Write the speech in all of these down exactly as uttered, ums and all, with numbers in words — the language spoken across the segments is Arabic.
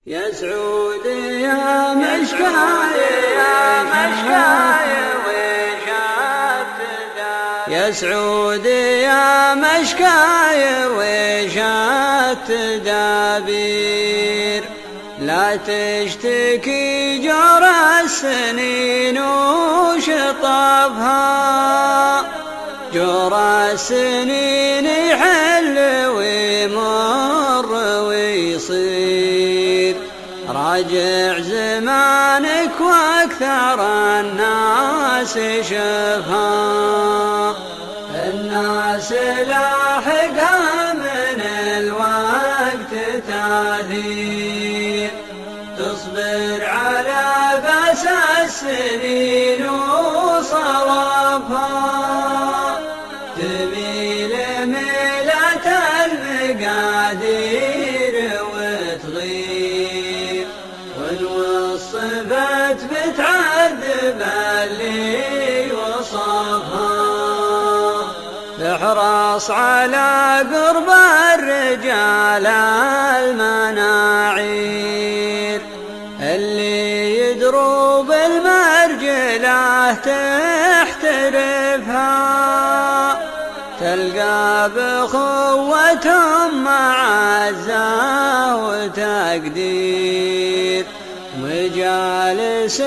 يا سعود يا مشكاية يا مشكاية ويشات تدابير يا سعود يا مشكاية ويشات تدابير لا تشتكي جور السنين وشطفها جور السنين يحل ويمر ويصير راجع زمانك واكثر الناس شفها الناس لاحقها من الوقت تاثير تصبر على بأس السنين وصرفها تميل ميلة المقادير وتغير والوصفت بتعذب اللي وصفها احرص على قرب الرجال المناعير اللي يدروا بالمرجله تحترفها تلقى بخوتهم معزة وتقدير مجالس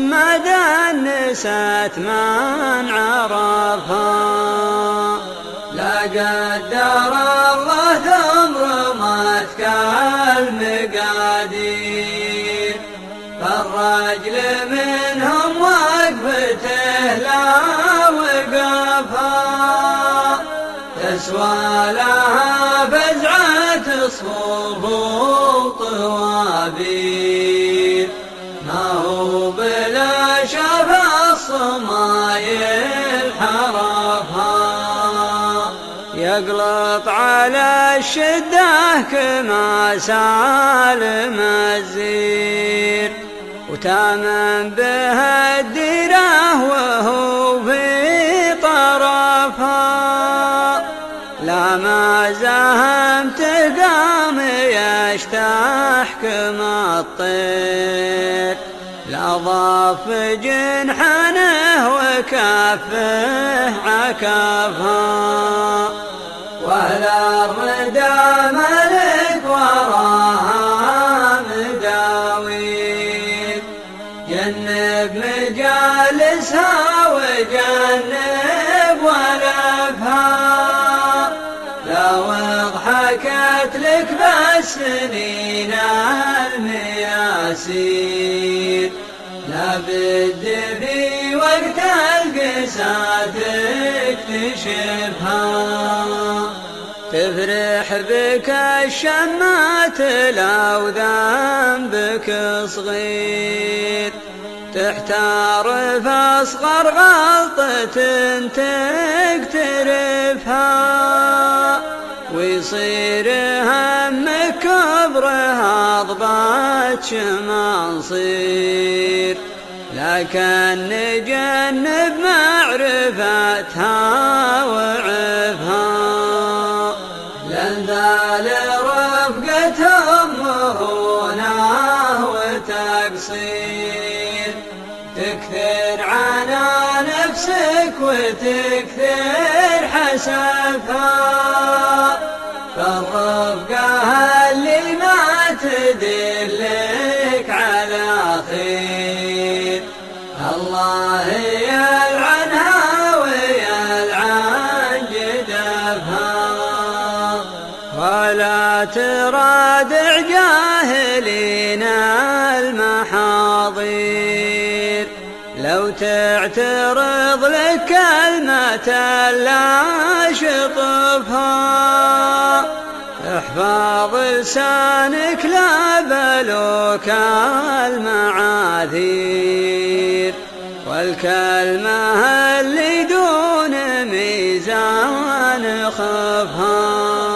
مدنست من عرفها لا قدر الله ثمر رمتك المقادير فالرجل منهم وقفته لا وقفها تسوى لها فزعة صفوف طوابير ما هو بلا شفا الصمايل حرفها يقلط على الشدة كما سالم الزير وتامن بها الديره وهو في طرفها لا ما زهم تقام يشتحكم الطير لا ضاف جنحنه وكفه عكفها ولا الردى ملك وراها مداوير جنب مجالسها وجنب ولفها لو ضحكت لك بالسنين المياسير لابد في وقت القساد تكتشفها تفرح بك الشمات لو ذنبك صغير تحتار فاصغر غلطة تقترفها ويصير همك كبرها ضبات شماصير لكن نجنب معرفتها وعفها لن ذال رفقتهم مرونة وتقصير تكثر عنا نفسك وتكثر حسفها فالرفقة اللي ما تدلك على خير الله يلعنها ويلعن جدفها ولا ترادع جاهلين المحاضير لو تعترض لك كلمة لا شطفها احفظ لسانك لا بلوك المعاذير والكلمة اللي دون ميزان خفها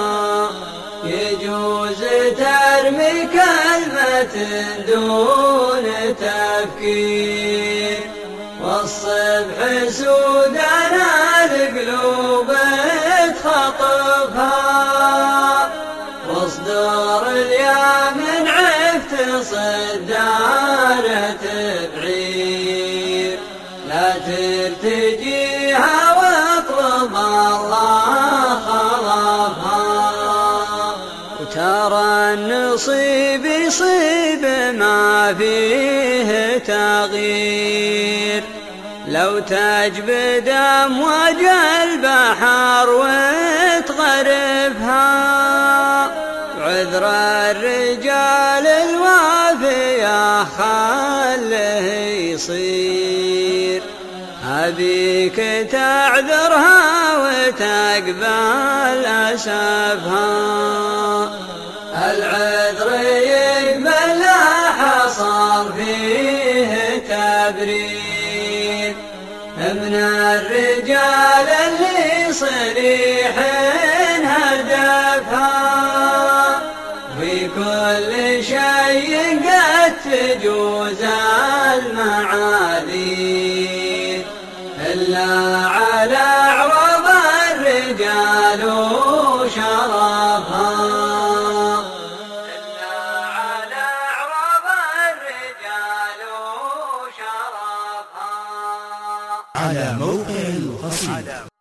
يجوز ترمي كلمة دون تفكير والصبح سودنا القلوب تخطفها واصدر اليمن عفت صدارة بعير لا ترتجيها واطلب الله خلفها وترى النصيب يصيب ما فيه تغيير لو تجبد أمواج البحر وتغرفها عذر الرجال الوافية خله يصير أبيك تعذرها وتقبل أسفها العذر يقبل لا حصل فيه تبرير من الرجال اللي صريح هدفها في كل شيء قد تجوز المعاذير إلا على عرض الرجال وشرفها إلا على عرض الرجال وشرفها. على موقع القصيدة.